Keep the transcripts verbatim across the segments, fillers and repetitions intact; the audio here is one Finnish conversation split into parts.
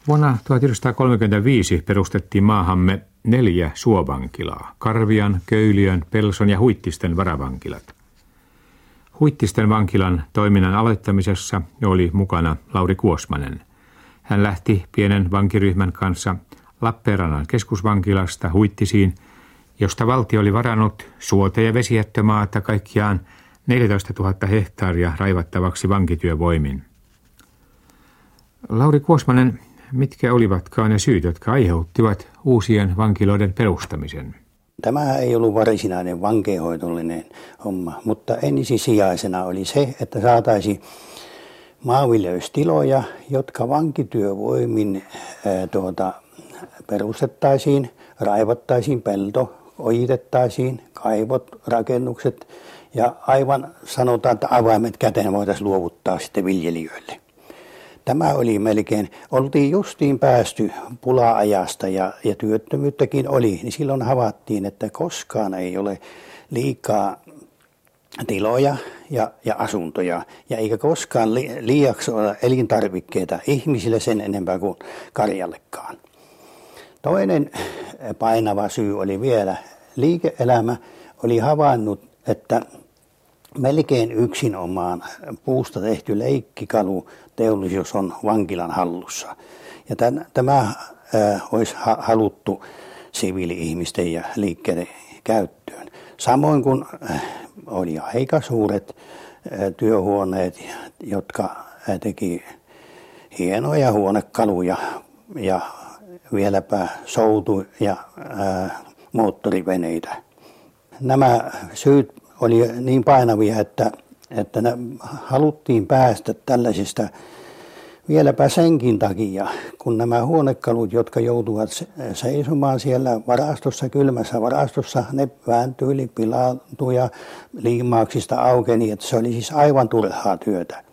Vuonna tuhatyhdeksänsataakolmekymmentäviisi perustettiin maahamme neljä suovankilaa, Karvian, Köyliön, Pelson ja Huittisten varavankilat. Huittisten vankilan toiminnan aloittamisessa oli mukana Lauri Kuosmanen. Hän lähti pienen vankiryhmän kanssa Lappeenrannan keskusvankilasta Huittisiin, josta valtio oli varannut suota- ja vesijättömaata kaikkiaan neljätoistatuhatta hehtaaria raivattavaksi vankityövoimin. Lauri Kuosmanen, mitkä olivatkaan ne syyt, jotka aiheuttivat uusien vankiloiden perustamisen? Tämä ei ollut varsinainen vankeinhoidollinen homma, mutta ensisijaisena oli se, että saataisiin maanviljelystiloja, jotka vankityövoimin ää, tuota, perustettaisiin, raivattaisiin pelto, ojitettaisiin, kaivot, rakennukset ja aivan sanotaan, että avaimet käteen voitaisiin luovuttaa sitten viljelijöille. Tämä oli melkein, oltiin justiin päästy pula-ajasta ja, ja työttömyyttäkin oli, niin silloin havaittiin, että koskaan ei ole liikaa tiloja ja, ja asuntoja, ja eikä koskaan li, liiaksi ole elintarvikkeita ihmisille sen enempää kuin karjallekaan. Toinen painava syy oli vielä, liike-elämä oli havainnut, että melkein yksinomaan puusta tehty leikkikalu teollisuus on vankilan hallussa. Ja tämän, tämä ää, olisi ha- haluttu siviili-ihmisten ja liikkeiden käyttöön. Samoin kuin äh, oli aika suuret äh, työhuoneet, jotka äh, teki hienoja huonekaluja ja vieläpä soutu- ja äh, moottoriveneitä. Nämä syyt oli niin painavia, että, että haluttiin päästä tällaisista vieläpä senkin takia, kun nämä huonekalut, jotka joutuvat seisomaan siellä varastossa, kylmässä varastossa, ne vääntyi, pilaantui ja liimauksista aukeni, että se oli siis aivan turhaa työtä.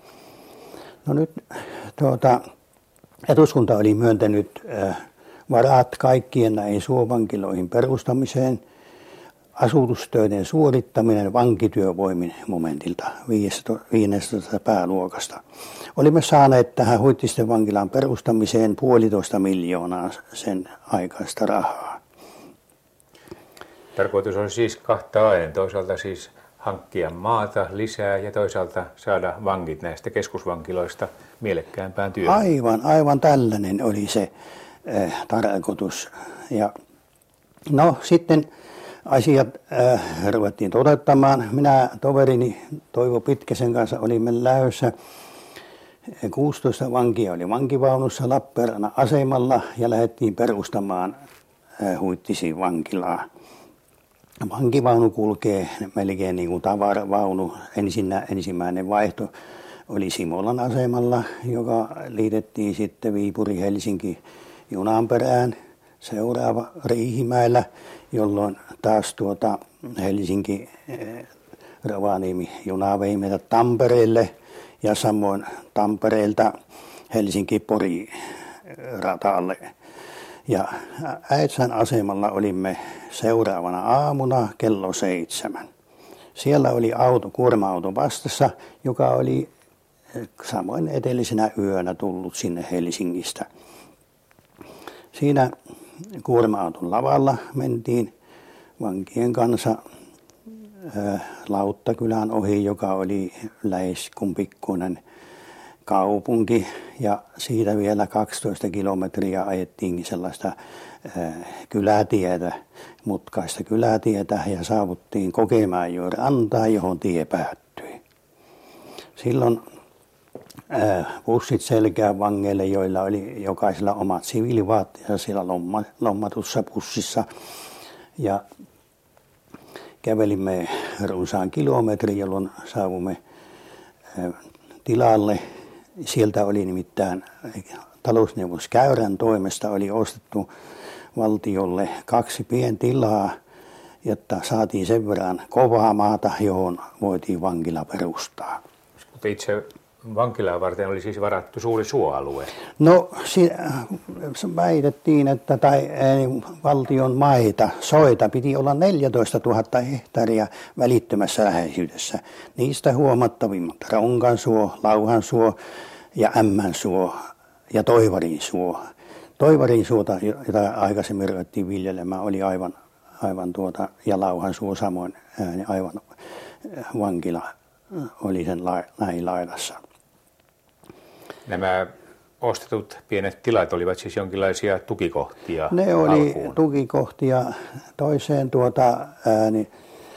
No nyt tuota, eduskunta oli myöntänyt äh, varat kaikkien näihin suovankiloihin perustamiseen, asutustöiden suorittaminen vankityövoimin momentilta viidestoista pääluokasta. Olimme saaneet tähän Huittisten vankilan perustamiseen puolitoista miljoonaa sen aikaista rahaa. Tarkoitus on siis kahtaen, toisaalta siis hankkia maata lisää ja toisaalta saada vangit näistä keskusvankiloista mielekkäämpään työhön. Aivan, aivan tällainen oli se äh, tarkoitus. Ja, no sitten asiat äh, ruvettiin toteuttamaan. Minä toverini Toivo Pitkäsen kanssa olimme lähdössä. kuusitoista vankia oli vankivaunussa Lappeenrannan asemalla ja lähdettiin perustamaan äh, Huittisiin vankilaa. Vankivaunu kulkee melkein niin kuin tavaravaunu. Ensinnä, ensimmäinen vaihto oli Simolan asemalla, joka liitettiin sitten Viipuri-Helsinki junan perään. Seuraava Riihimäellä, jolloin taas tuota Helsinki Rovaniemi juna vei meitä Tampereelle ja samoin Tampereelta Helsinki-Pori ratalle. Ja Äitsän asemalla olimme seuraavana aamuna kello seitsemän. Siellä oli auto, kuorma-auto vastassa, joka oli samoin edellisenä yönä tullut sinne Helsingistä. Siinä kuorma-auton lavalla mentiin vankien kanssa ä, Lauttakylän ohi, joka oli lähes kuin pikkuinen kaupunki. Ja siitä vielä kaksitoista kilometriä ajettiin sellaista ä, kylätietä, mutkaista kylätietä ja saavuttiin Kokemäenjoen rantaan, johon tie päättyi. Silloin bussit selkeä vangeille, joilla oli jokaisella omat siviilivaatteet siellä lomma, lommatussa bussissa. Ja kävelimme runsaan kilometrin, jolloin saavumme tilalle. Sieltä oli nimittäin talousneuvos Käyrän toimesta oli ostettu valtiolle kaksi pientilaa, jotta saatiin sen verran kovaa maata, johon voitiin vankila perustaa. Mutta itse vankilaa varten oli siis varattu suuri suoalue. No väitettiin, että tai, valtion maita, soita piti olla neljätoistatuhatta hehtaaria välittömässä läheisyydessä. Niistä huomattavimmat Ronkansuo, Lauhansuo ja Ämmänsuo ja Toivarinsuo. Toivarin suota, jota aikaisemmin ruvettiin viljelemään, oli aivan, aivan tuota, ja Lauhan suo samoin ääni, aivan vankila oli sen la, näin laidassa. Nämä ostetut pienet tilat olivat siis jonkinlaisia tukikohtia. Ne oli alkuun. tukikohtia toiseen tuota ääni.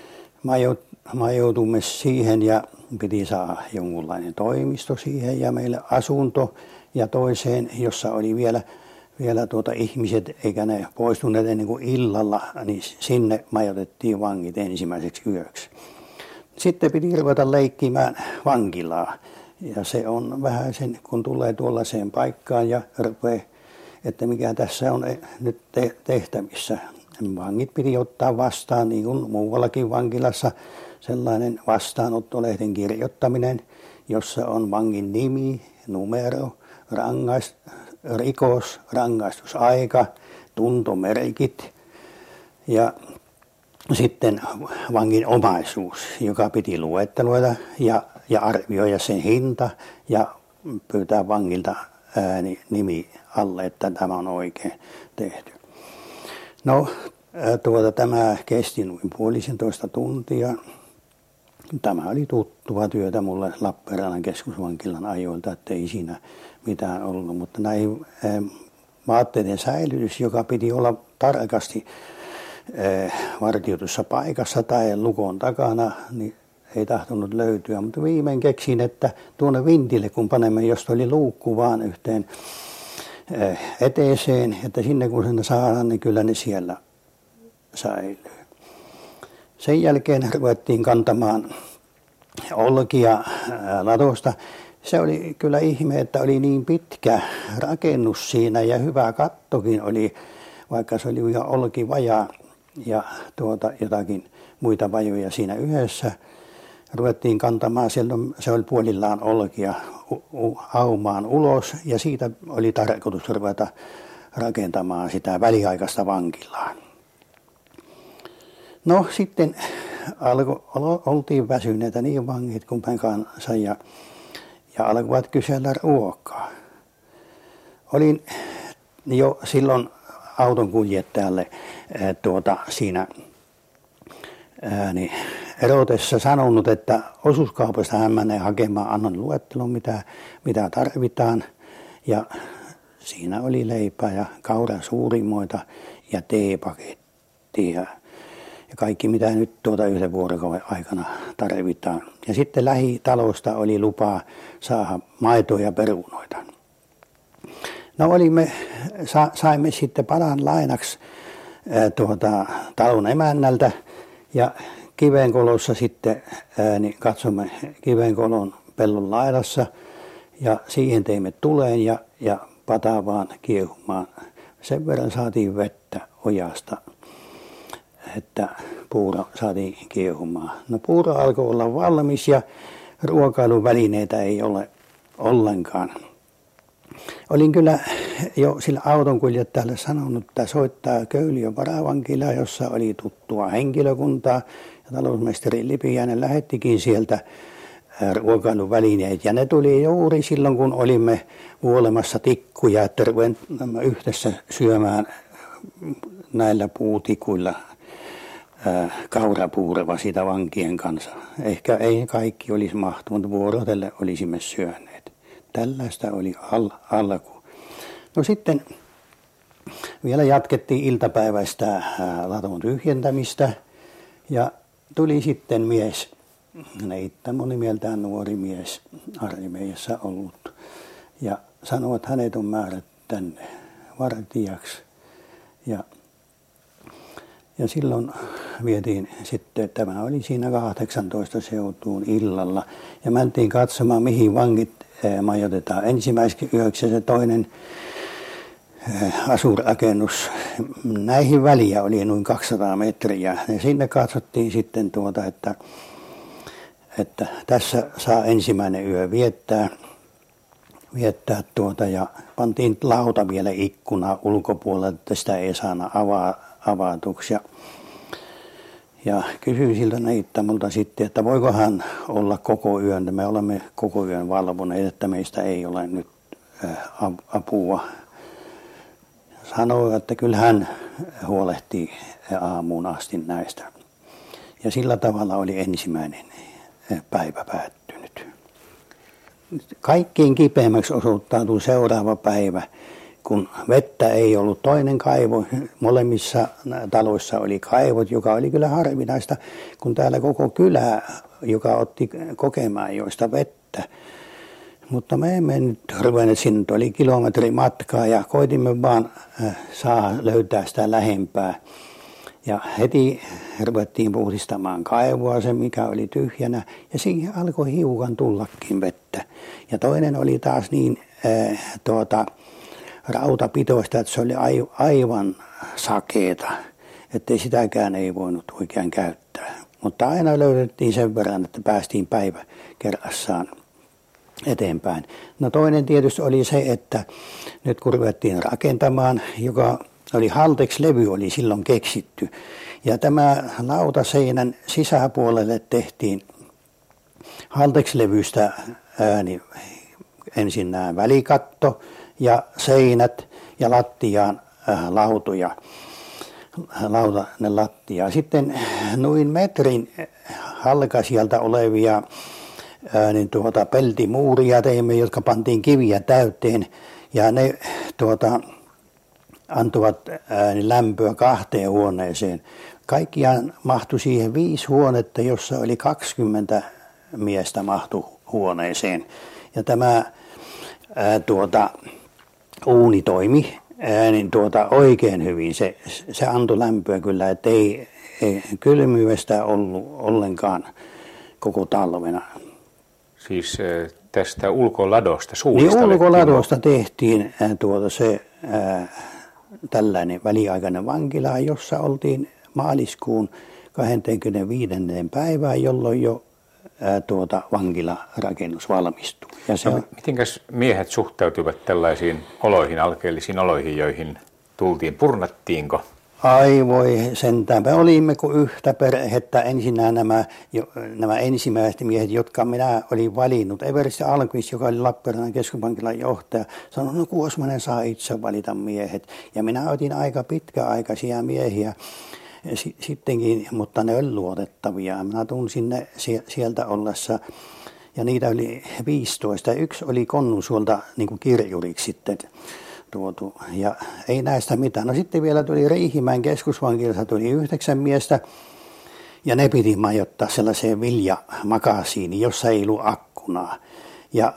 Majoitumme siihen ja piti saada jonkunlainen toimisto siihen ja meille asunto ja toiseen, jossa oli vielä, vielä tuota ihmiset, eikä ne poistuneet ennen kuin illalla, niin sinne majoitettiin vangit ensimmäiseksi yöksi. Sitten piti ruveta leikkimään vankilaa ja se on vähän sen, kun tulee tuollaiseen paikkaan ja rupeaa, että mikä tässä on nyt tehtävissä. Vangit piti ottaa vastaan, niin kuin muuallakin vankilassa, sellainen vastaanottolehden kirjoittaminen, jossa on vangin nimi, numero, rangaist, rikos, rangaistusaika, tuntomerkit ja sitten vangin omaisuus, joka piti luetteloida ja, ja arvioida sen hinta ja pyytää vangilta ääni, nimi alle, että tämä on oikein tehty. No, tuota, tämä kesti noin puolisentoista tuntia. Tämä oli tuttua työtä mulle Lappeenrannan keskusvankilan ajoilta, ettei siinä mitään ollut. Mutta näin vaatteiden säilytys, joka piti olla tarkasti vartioitussa paikassa tai lukon takana, niin ei tahtonut löytyä. Mutta viimein keksin, että tuonne vintille, kun panemme, josta oli luukku vaan yhteen eteeseen, että sinne kun sen saadaan, niin kyllä ne siellä säilyy. Sen jälkeen ruvettiin kantamaan olkia latosta. Se oli kyllä ihme, että oli niin pitkä rakennus siinä ja hyvä kattokin oli, vaikka se oli ihan olki vajaa ja tuota, jotakin muita vajoja siinä yhdessä. Ruvettiin kantamaan, se oli puolillaan olkia aumaan ulos ja siitä oli tarkoitus ruveta rakentamaan sitä väliaikaista vankilaa. No sitten alko, oltiin väsyneitä niin vangit kuin päin kanssa ja, ja alkoivat kysellä ruokaa. Olin jo silloin auton kuljettajalle ää, tuota, siinä ää, niin, erotessa sanonut, että osuuskaupasta hän menee hakemaan, annan luettelon mitä, mitä tarvitaan ja siinä oli leipää ja kauran suurimoita ja teepakettia. Ja kaikki, mitä nyt tuota yhden vuorokauden aikana tarvitaan. Ja sitten lähitalosta oli lupaa saada maitoa ja perunoita. No olimme, sa, saimme sitten palan lainaksi ää, tuota, talon emännältä ja Kivenkolossa sitten ää, niin katsomme Kivenkolon pellon laidassa ja siihen teimme tuleen ja, ja pataa vaan kiehumaan. Sen verran saatiin vettä ojasta, että puuro saatiin kiehumaan. No puuro alkoi olla valmis ja ruokailuvälineitä ei ole ollenkaan. Olin kyllä jo sillä autonkuljettajalle sanonut, että soittaa Köyliön varavankilaa, jossa oli tuttua henkilökuntaa. Ja talousmestari Lipiäinen lähettikin sieltä ruokailuvälineet. Ja ne tuli juuri silloin, kun olimme vuolemassa tikkuja, että ruvennämme yhdessä syömään näillä puutikuilla kaurapuureva sitä vankien kanssa. Ehkä ei kaikki olisi mahtunut, mutta vuorotelle olisimme syöneet. Tällaista oli al- alku. No sitten vielä jatkettiin iltapäiväistä laton tyhjentämistä ja tuli sitten mies, Neittamo nimeltään nuori mies, armeijassa ollut, ja sanoi, että hänet on määrätty tänne vartijaksi. Ja Ja silloin vietiin sitten, tämä oli siinä kahdeksantoista seutuun illalla ja mentiin katsomaan, mihin vangit majoitetaan. Ensimmäiseksi yöksi se toinen asurakennus. Näihin väliä oli noin kaksisataa metriä ja sinne katsottiin sitten tuota, että, että tässä saa ensimmäinen yö viettää. viettää tuota ja pantiin lauta vielä ikkunaa ulkopuolella, että sitä ei saana avaa. avatuksi. Ja, ja kysyin siltä Neittamolta sitten, että voiko hän olla koko yön. Me olemme koko yön valvoneet, että meistä ei ole nyt apua. sanoi, että kyllä hän huolehtii aamuun asti näistä. Ja sillä tavalla oli ensimmäinen päivä päättynyt. Kaikkein kipeämmäksi osoittautui seuraava päivä, kun vettä ei ollut. Toinen kaivo, molemmissa taloissa oli kaivot, joka oli kyllä harvinaista, kun täällä koko kylä, joka otti kokemaan joista vettä. Mutta me emme nyt ruvenneet, sinne oli kilometri matkaa ja koitimme vaan saa löytää sitä lähempää. Ja heti ruvettiin puhdistamaan kaivoa, se mikä oli tyhjänä, ja siihen alkoi hiukan tullakin vettä. Ja toinen oli taas niin äh, tuota, rautapitoista, että se oli aivan sakeeta, ettei sitäkään ei voinut oikein käyttää. Mutta aina löydettiin sen verran, että päästiin päivä kerrassaan eteenpäin. No toinen tietysti oli se, että nyt kun ruvettiin rakentamaan, joka oli Haltex-levy oli silloin keksitty. Ja tämä lautaseinän sisäpuolelle tehtiin Haltex-levystä ääni, ensin nämä välikatto ja seinät ja lattiaan äh, lautoja. Lautanen lattia. Sitten noin metrin halkasijalta olevia ää, niin tuota, peltimuuria teimme, jotka pantiin kiviä täyteen ja ne tuota, antoivat ää, niin lämpöä kahteen huoneeseen. Kaikkiaan mahtui siihen viisi huonetta, jossa oli kaksikymmentä miestä mahtui huoneeseen. Ja tämä ää, tuota, uuni toimi ää, niin tuota, oikein hyvin. Se, se antoi lämpöä kyllä, että ei, ei kylmyydestä ollut ollenkaan koko talvena. Siis tästä ulkoladosta, suurista niin ulkoladosta tehtiin ää, tuota, se ää, tällainen väliaikainen vankila, jossa oltiin maaliskuun kahdeskymmenesviides päivää, jolloin jo ää, tuota, vankilarakennus valmistui. Ja se no, on... Mitenkäs miehet suhtautuivat tällaisiin oloihin, alkeellisiin oloihin, joihin tultiin? Purnattiinko? Ai voi sentään. Me olimme kuin yhtä perhettä. Ensinnä nämä, nämä ensimmäiset miehet, jotka minä olin valinnut. Eversti Almqvist, joka oli Lappeenrannan keskusvankilan johtaja, sanoi, no Kuosmanen saa itse valita miehet. Ja minä otin aika pitkäaikaisia miehiä sittenkin, mutta ne oli luotettavia. Minä tunsin ne sieltä ollessa. Ja niitä oli viisitoista. Yksi oli Konnunsuolta niin kuin kirjuriksi sitten tuotu. Ja ei näistä mitään. No sitten vielä tuli Riihimäen keskusvankilassa tuli yhdeksän miestä. Ja ne piti majoittaa sellaiseen viljamakasiin, jossa ei ollut akkunaa. Ja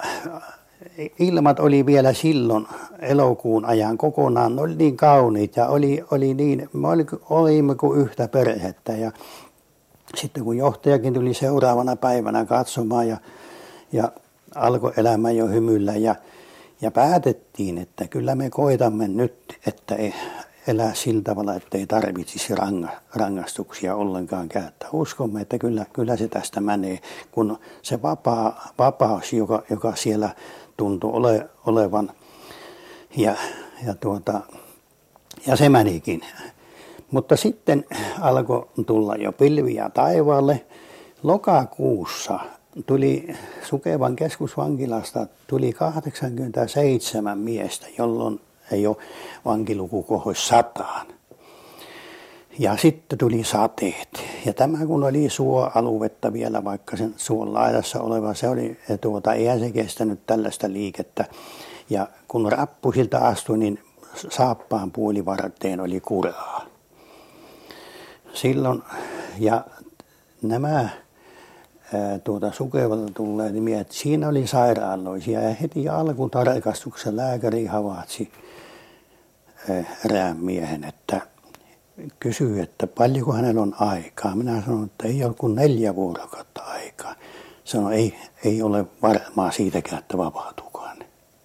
ilmat oli vielä silloin elokuun ajan kokonaan. Ne oli niin kauniit ja oli, oli niin, me olimme kuin yhtä perhettä. Ja sitten kun johtajakin tuli seuraavana päivänä katsomaan ja, ja alkoi elämä jo hymyllä ja, ja päätettiin, että kyllä me koitamme nyt, että ei elää sillä tavalla, että ei tarvitsisi ranga, rangaistuksia ollenkaan käyttää. Uskomme, että kyllä, kyllä se tästä menee, kun se vapaa, vapaus, joka, joka siellä tuntui ole, olevan ja, ja, tuota, ja se menikin. Mutta sitten alkoi tulla jo pilviä taivaalle. Lokakuussa tuli Sukevan keskusvankilasta tuli kahdeksankymmentäseitsemän miestä, jolloin ei ole vankiluku kohoisi sataan. Ja sitten tuli sateet. Ja tämä kun oli suoaluetta vielä, vaikka sen suon laidassa oleva, se oli, tuota, eihän se kestänyt tällaista liikettä. Ja kun rappusilta astui, niin saappaan puolivarteen oli kuraa. Silloin, ja nämä ää, tuota, Sukevalta tulleet miehet, siinä oli sairaaloisia ja heti alkutarkastuksessa lääkäri havaitsi ää, erään miehen, että kysyi, että paljonko hänellä on aikaa. Minä sanoin, että ei ole kuin neljä vuorokautta aikaa. Sanoi, ei, ei ole varmaa siitäkään, että vapautuukaan.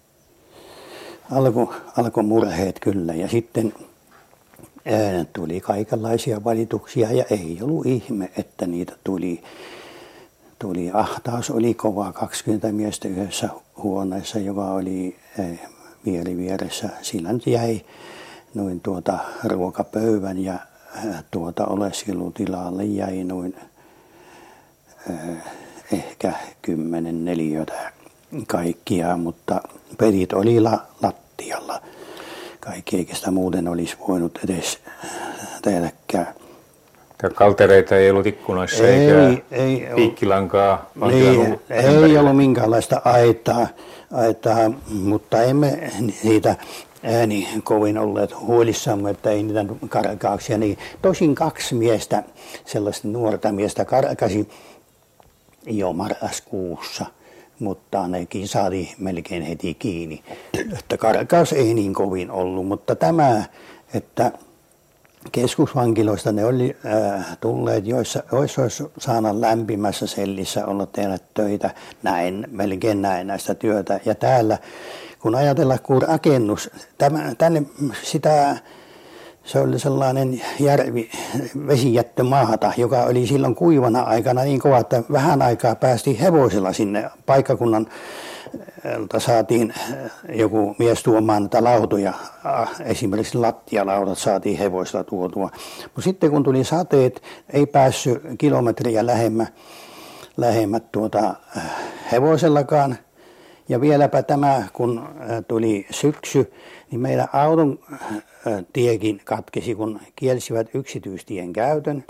Alkoi alko murheet kyllä ja sitten ää, tuli kaikenlaisia valituksia ja ei ollut ihme, että niitä tuli. Tuli ahtaus, oli kova, kaksikymmentä miestä yhdessä huoneessa, joka oli ää, vieri vieressä. Sillä nyt jäi noin tuota ruokapöydän ja ää, tuota oleskelutilalle jäi noin ää, ehkä kymmenen neliötä kaikkia, mutta pedit oli la, lattialla. kaikki, eikä sitä muuten olisi voinut edes tehdäkään. Kaltereita ei ollut ikkunoissa ei, eikä ei, piikkilankaa? Ei, ei ollut minkäänlaista aitaa, aitaa, mutta emme siitä ääni kovin olleet huolissamme, että ei niitä karkauksia. Niin tosin kaksi miestä, sellaista nuorta miestä karkasi jo marraskuussa, mutta nekin saatiin melkein heti kiinni. Että karkaus ei niin kovin ollut, mutta tämä, että keskusvankiloista ne oli äh, tulleet, joissa, joissa olisi saanut lämpimässä sellissä olla tehdä töitä, näin, melkein näin näistä työtä. Ja täällä, kun ajatellaan, kun rakennus, tämä, tänne sitä, se oli sellainen järvi, vesijättömaata, joka oli silloin kuivana aikana niin kova, että vähän aikaa päästiin hevosella sinne paikkakunnan. Saatiin joku mies tuomaan näitä lautoja, esimerkiksi lattialaudat saatiin hevosilla tuotua. Mutta sitten kun tuli sateet, ei päässyt kilometriä lähemmä, lähemmät tuota hevosellakaan. Ja vieläpä tämä, kun tuli syksy, niin meidän auton tiekin katkesi, kun kielsivät yksityistien käytön,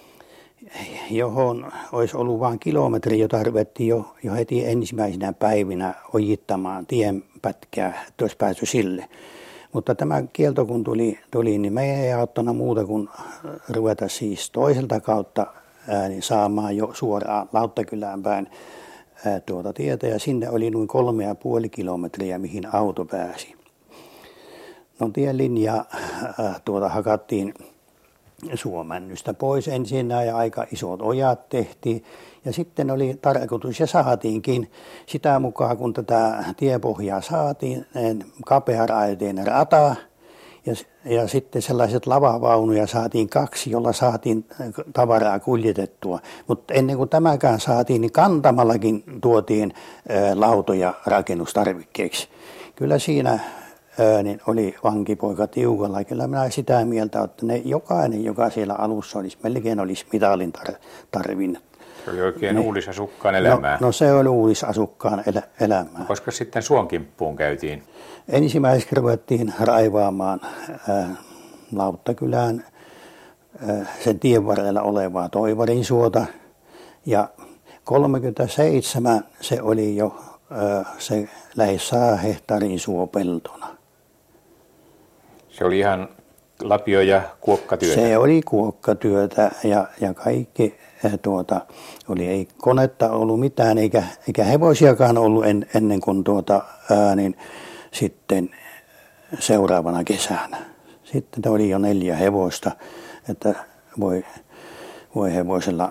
johon olisi ollut vain kilometri, jota ruvettiin jo, jo heti ensimmäisenä päivinä ojittamaan tienpätkää, että olisi päässyt sille. Mutta tämä kielto kun tuli, tuli niin me ei auttanut muuta kuin ruveta siis toiselta kautta ää, niin saamaan jo suoraan Lauttakylään päin ää, tuota tietä, ja sinne oli noin kolme ja puoli kilometriä, mihin auto pääsi. No tielinja ää, tuota hakattiin Suomännystä pois ensin ja aika isot ojat tehtiin ja sitten oli tarkoitus ja saatiinkin sitä mukaan kun tätä tiepohjaa saatiin kapearaiteinen rata ja, ja sitten sellaiset lavavaunuja saatiin kaksi, jolla saatiin tavaraa kuljetettua, mutta ennen kuin tämäkään saatiin niin kantamallakin tuotiin ä, lautoja rakennustarvikkeeksi. Kyllä siinä niin oli vankipoika tiukalla. Kyllä minä sitä mieltä, että ne, jokainen, joka siellä alussa olisi, melkein olisi mitalin tar- tarvinnut. Se oli oikein niin, uudisasukkaan elämää. No, no se oli uudisasukkaan elä, elämää. Koska sitten suonkimppuun käytiin? Ensimmäiseksi ruvettiin raivaamaan ää, Lauttakylään ää, sen tien varrella olevaa Toivarin suota. Ja kolmekymmentäseitsemän se oli jo ää, se lähes saa hehtaarin suopeltona. Se oli ihan lapio- ja kuokkatyötä? Se oli kuokkatyötä ja, ja kaikki tuota, oli, ei konetta ollut mitään eikä, eikä hevosiakaan ollut en, ennen kuin tuota, ää, niin sitten seuraavana kesänä. Sitten oli jo neljä hevosta, että voi, voi hevosella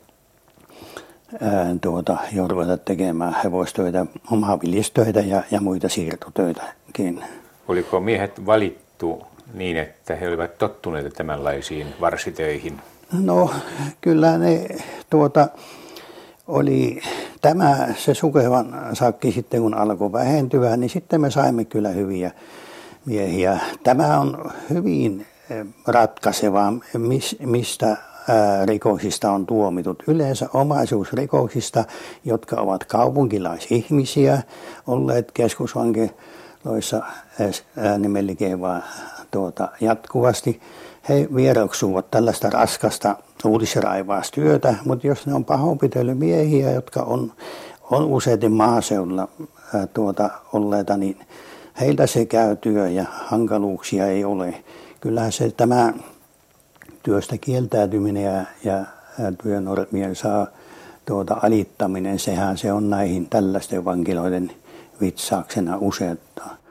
ää, tuota, jo ruveta tekemään hevostöitä, maanviljestöitä ja, ja muita siirtotöitäkin. Oliko miehet valittu niin, että he olivat tottuneet tämänlaisiin varsitöihin? No kyllä ne tuota, oli tämä se Sukevan sakki sitten kun alkoi vähentyä, niin sitten me saimme kyllä hyviä miehiä. Tämä on hyvin ratkaisevaa, mistä rikoksista on tuomitut. Yleensä omaisuusrikoksista, jotka ovat kaupunkilaisihmisiä, olleet keskusvankiloissa niin melkein vaan tuota, jatkuvasti. He vieroksuvat tällaista raskasta uudisraivaustyötä, mutta jos ne on pahoinpitelymiehiä, jotka on, on usein maaseudulla ää, tuota, olleita, niin heiltä se käy työ ja hankaluuksia ei ole. Kyllähän se tämä työstä kieltäytyminen ja, ja työnormien saa tuota, alittaminen, sehän se on näihin tällaisten vankiloiden vitsauksena useuttaa.